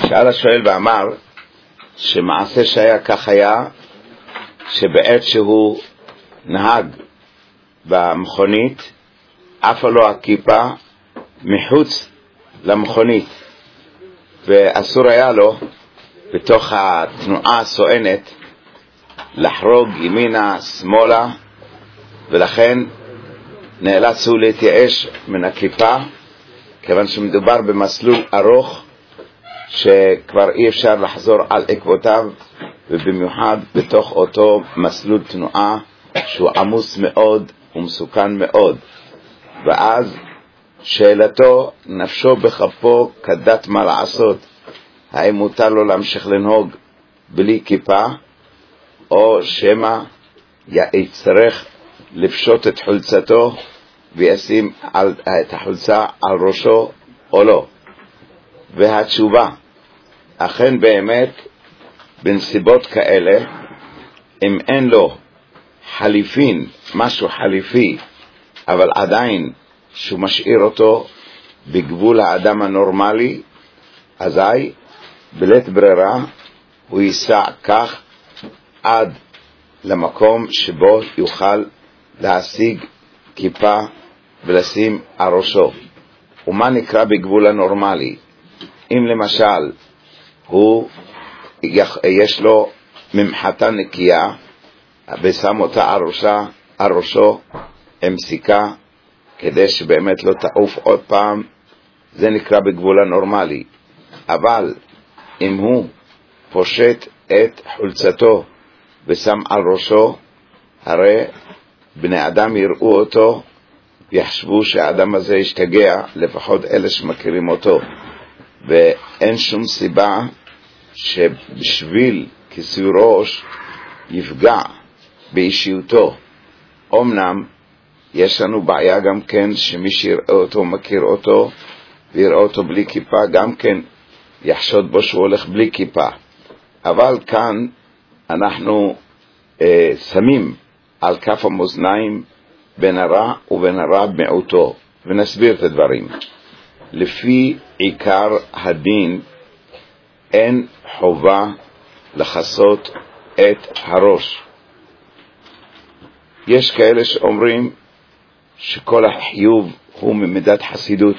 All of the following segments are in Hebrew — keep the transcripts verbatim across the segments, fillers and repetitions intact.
שאל השואל ואמר שמעשה שהיה כך היה שבעת שהוא נהג במכונית עפה לו הכיפה מחוץ למכונית, ואסור היה לו בתוך התנועה הסואנת לחרוג ימינה שמאלה, ולכן נאלצו להתייאש מן הכיפה, כיוון שמדובר במסלול ארוך שכבר אי אפשר לחזור על עקבותיו, ובמיוחד בתוך אותו מסלול תנועה שהוא עמוס מאוד ומסוכן מאוד. ואז שאלתו, נפשו בכפו כדת מה לעשות, האם מותר לו להמשיך לנהוג בלי כיפה, או שמה יצטרך לפשוט את חולצתו וישים על, את החולצה על ראשו או לא. והתשובה, אכן באמת בנסיבות כאלה, אם אין לו חליפין, משהו חליפי, אבל עדיין שהוא משאיר אותו בגבול האדם הנורמלי, אזי בלית ברירה הוא ייסע כך עד למקום שבו יוכל להשיג כיפה ולשים על ראשו. ומה נקרא בגבול הנורמלי? אם למשל הוא יש לו ממחטה נקייה ושם אותה על ראשה, על ראשו עם סיכה כדי שבאמת לא תעוף עוד פעם, זה נקרא בגבול הנורמלי. אבל אם הוא פושט את חולצתו ושם על ראשו, הרי בני אדם יראו אותו ויחשבו שהאדם הזה ישתגע, לפחות אלה שמכירים אותו, ואין שום סיבה שבשביל כיסוי ראש יפגע באישיותו. אמנם יש לנו בעיה גם כן שמי שיראה אותו מכיר אותו ויראה אותו בלי כיפה גם כן יחשוד בו שהוא הולך בלי כיפה. אבל כאן אנחנו אה, שמים על כף המאזניים בין הרע ובין הרע במיעוטו, ונסביר את הדברים. לפי עיקר הדין אין חובה לחסות את הראש. יש כאלה שאומרים שכל החיוב הוא ממידת חסידות.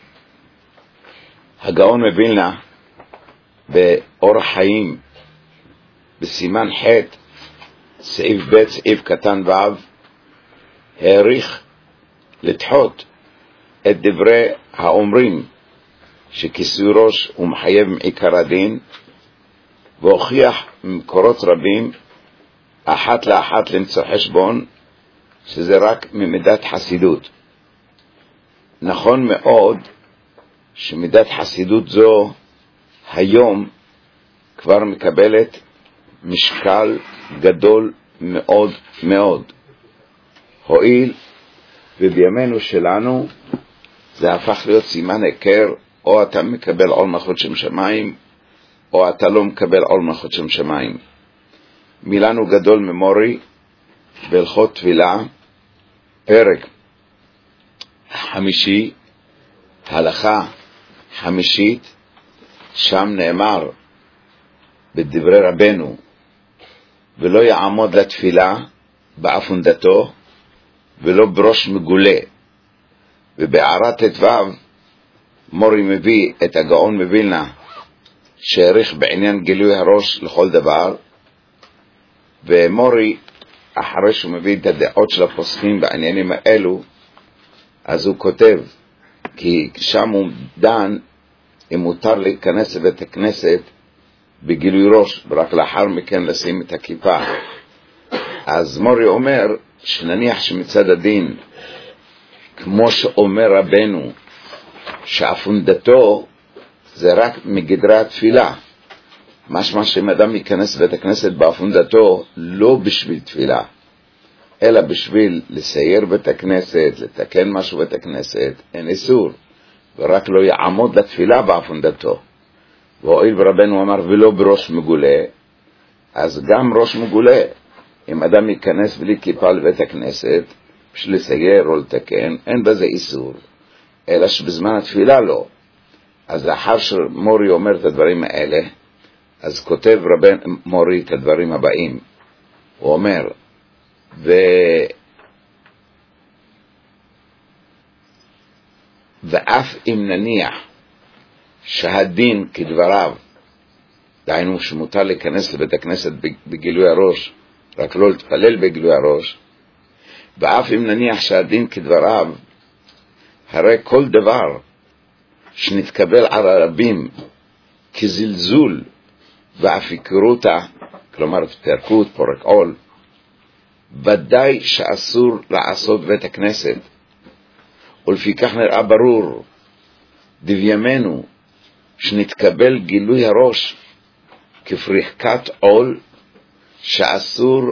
הגאון מבילנה באורח חיים בסימן ח' סעיף ב' סעיף קטן ו' העריך לדחות את דברי האומרים שכיסוי ראש הוא מחייב מעיקר הדין, והוכיח ממקורות רבים אחת לאחת למצוא חשבון שזה רק ממידת חסידות. נכון מאוד שמידת חסידות זו היום כבר מקבלת משקל גדול מאוד מאוד, הועיל ובימינו שלנו זה הפך להיות סימן היכר, או אתה מקבל עול מלכות שם שמיים או אתה לא מקבל עול מלכות שם שמיים. מילנו גדול ממורי בהלכות תפילה פרק חמישי הלכה חמישית, שם נאמר בדברי רבנו ולא יעמוד לתפילה באפונדתו ולא בראש מגולה. ובהערת ט"ו מורי מביא את הגאון מבילנה שהעריך בעניין גילוי הראש לכל דבר, ומורי אחרי שהוא מביא את הדעות של הפוסקים בעניינים האלו, אז הוא כותב כי שם הוא דן אם מותר להיכנס לבית הכנסת בגילוי ראש ורק לאחר מכן לשים את הכיפה. אז מורי אומר שנניח שמצד הדין כמו שאומר רבנו שאפונדתו זה רק מגדרי התפילה, משמע שאם אדם ייכנס לבית הכנסת באפונדתו לא בשביל תפילה אלא בשביל לסייר בית הכנסת, לתקן משהו בית הכנסת, אין איסור, ורק לא יעמוד לתפילה באפונדתו. והואיל ורבנו אמר ולא בראש מגולה, אז גם ראש מגולה, אם אדם ייכנס בלי כיפה לבית הכנסת בשביל לסייר או לתקן, אין בזה איסור, אלא שבזמן התפילה לא. אז לאחר שמורי אומר את הדברים האלה, אז כותב רבן מורי את הדברים הבאים. הוא אומר, ו... ואף אם נניח שהדין כדבריו, דהיינו שמותר להיכנס לבית הכנסת בגילוי הראש, רק לא להתפלל בגילוי הראש, ואף אם נניח שהדין כדבריו, הרי כל דבר שנתקבל על הרבים כזלזול ואפיקרותה, כלומר פרקות, פורק עול, ודאי שאסור לעשות בית הכנסת, ולפיכך נראה ברור דביימנו שנתקבל גילוי הראש כפריקת עול, שאסור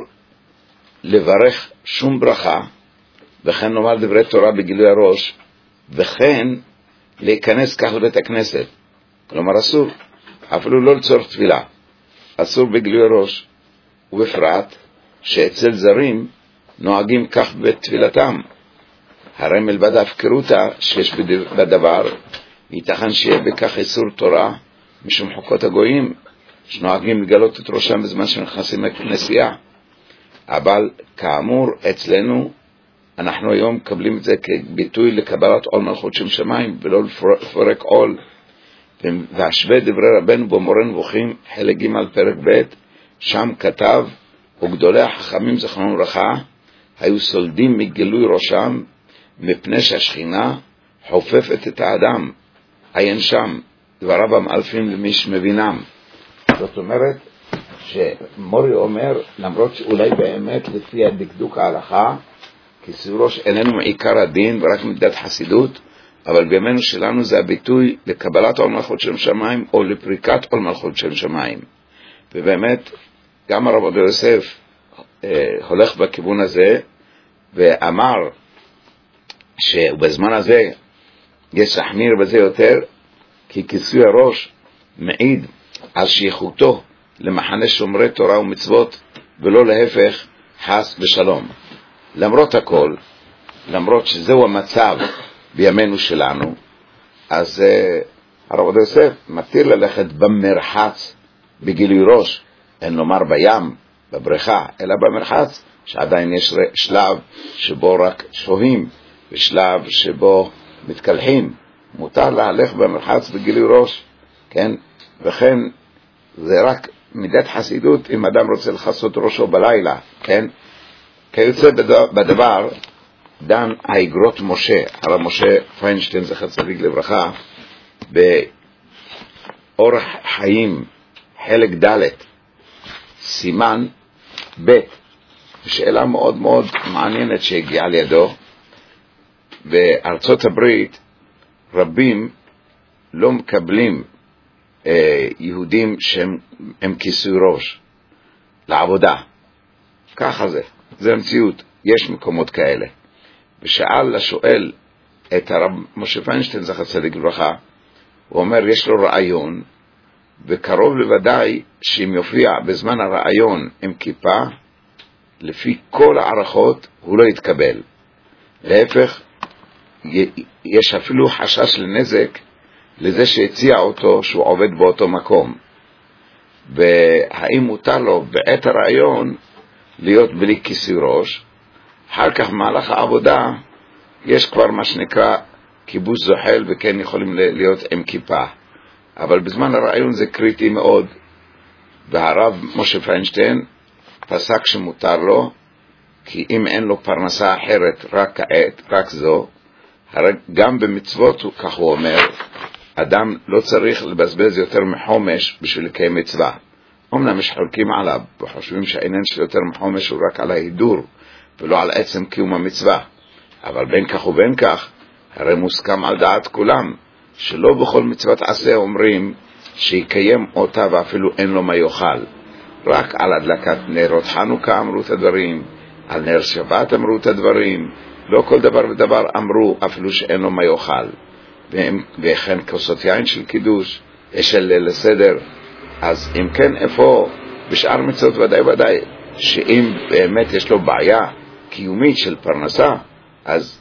לברך שום ברכה, וכן נאמר דברי תורה בגילוי הראש, וכן להיכנס כך לבית הכנסת. כלומר אסור, אפילו לא לצורך תפילה, אסור בגילוי הראש, ובפרט שאצל זרים נוהגים כך בתפילתם. הרי מלבד ההפקרותה שיש בדבר, ייתכן שיהיה בכך איסור תורה משום חוקות הגויים שנוהגים לגלות את ראשם בזמן שנכנסים לכנסייה. אבל כאמור אצלנו אנחנו היום מקבלים את זה כביטוי לקבלת עול מלכות שם שמיים ולא לפרק עול. והשווה דברי רבנו במורה נבוכים חלק ג' פרק ב', שם כתב, וגדולי החכמים זכרונם לברכה היו סולדים מגילוי ראשם מפני שהשכינה חופפת את האדם. עיין שם דבריו המאלפים למי שמבינם. זאת אומרת שמורי אומר, למרות שאולי באמת לפי הדקדוק ההלכה כיסוי ראש איננו מעיקר הדין ורק מידת חסידות, אבל בימינו שלנו זה הביטוי לקבלת עול מלכות שם שמיים או לפריקת עול מלכות שם שמיים. ובאמת גם הרב עובדיה יוסף אה, הולך בכיוון הזה ואמר שבזמן הזה יש להחמיר בזה יותר, כי כיסוי הראש מעיד על שייכותו למחנה שומרי תורה ומצוות, ולא להפך חס ושלום. למרות הכל, למרות שזהו המצב בימינו שלנו, אז uh, הרב עובדיה יוסף מתיר ללכת במרחץ בגילוי ראש, אין לומר בים, בבריכה, אלא במרחץ, שעדיין יש שלב שבו רק שוהים, ושלב שבו מתקלחים. מותר להלך במרחץ בגילוי ראש, כן? וכן זה רק מידת חסידות אם אדם רוצה לחסות ראשו בלילה, כן? כיוצא בדבר דן האגרות משה, הרב משה פיינשטיין זכר צדיק לברכה, באורח חיים חלק ד' סימן ב', שאלה מאוד מאוד מעניינת שהגיעה לידו. בארצות הברית רבים לא מקבלים אה, יהודים שהם כיסוי ראש לעבודה. ככה זה, זה המציאות, יש מקומות כאלה. ושאל לשואל את הרב משה פיינשטיין זכר צדיק לברכה, הוא אומר יש לו רעיון, וקרוב לוודאי שאם יופיע בזמן הרעיון עם כיפה, לפי כל הערכות הוא לא יתקבל. להפך, יש אפילו חשש לנזק לזה שהציע אותו שהוא עובד באותו מקום. והאם מותר לו בעת הרעיון להיות בלי כיסוי ראש, אחר כך במהלך העבודה יש כבר מה שנקרא כיבוש זוחל וכן יכולים להיות עם כיפה. אבל בזמן הרעיון זה קריטי מאוד, והרב משה פיינשטיין פסק שמותר לו, כי אם אין לו פרנסה אחרת רק כעת, רק זו, הרי גם במצוות, כך הוא אומר, אדם לא צריך לבזבז יותר מחומש בשביל לקיים מצווה. אמנם יש חולקים עליו וחושבים שהעניין של יותר מחומש הוא רק על ההידור ולא על עצם קיום המצווה, אבל בין כך ובין כך הרי מוסכם על דעת כולם שלא בכל מצוות עשה אומרים שיקיים אותה ואפילו אין לו מה יאכל. רק על הדלקת נרות חנוכה אמרו את הדברים, על נר שבת אמרו את הדברים, לא כל דבר ודבר אמרו אפילו שאין לו מה יאכל. וכן כוסות יין של קידוש, של ליל הסדר. אז אם כן, איפה בשאר מצוות ודאי ודאי שאם באמת יש לו בעיה קיומית של פרנסה, אז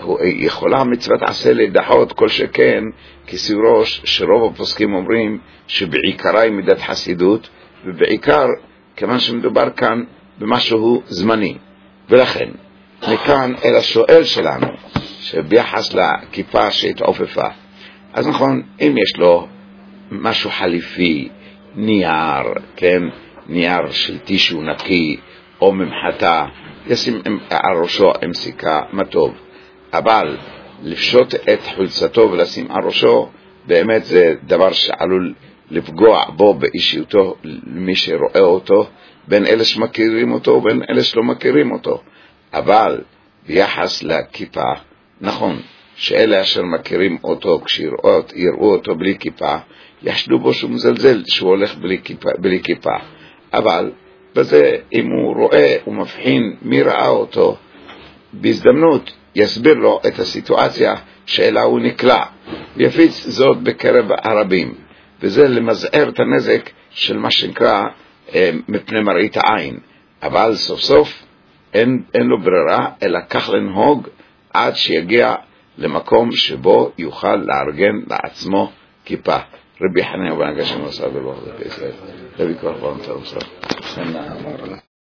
יכולה מצוות עשה להידחות כל שכן כסירוש שרוב הפוסקים אומרים שבעיקרה היא מידת חסידות, ובעיקר כיוון שמדובר כאן במשהו זמני. ולכן מכאן אל השואל שלנו שביחס לכיפה שהתעופפה, אז נכון, אם יש לו משהו חליפי, נייר, כן, נייר של טישו נקי או ממחטה, ישים על ראשו עם סיכה, מה טוב. אבל לפשוט את חולצתו ולשים על ראשו, באמת זה דבר שעלול לפגוע בו באישיותו, למי שרואה אותו, בין אלה שמכירים אותו ובין אלה שלא מכירים אותו. אבל ביחס לכיפה, נכון שאלה אשר מכירים אותו כשיראו יראו אותו בלי כיפה, יחשדו בו שהוא מזלזל שהוא הולך בלי כיפה, בלי כיפה. אבל בזה אם הוא רואה ומבחין מי ראה אותו, בהזדמנות יסביר לו את הסיטואציה שאלה הוא נקלע, ויפיץ זאת בקרב הרבים, וזה למזער את הנזק של מה שנקרא אה, מפני מראית העין. אבל סוף סוף אין, אין לו ברירה אלא כך לנהוג עד שיגיע למקום שבו יוכל לארגן לעצמו כיפה. רבי חנינא בן הגשם עשה דבר זה בישראל. רבי כוח ברם תרוסה.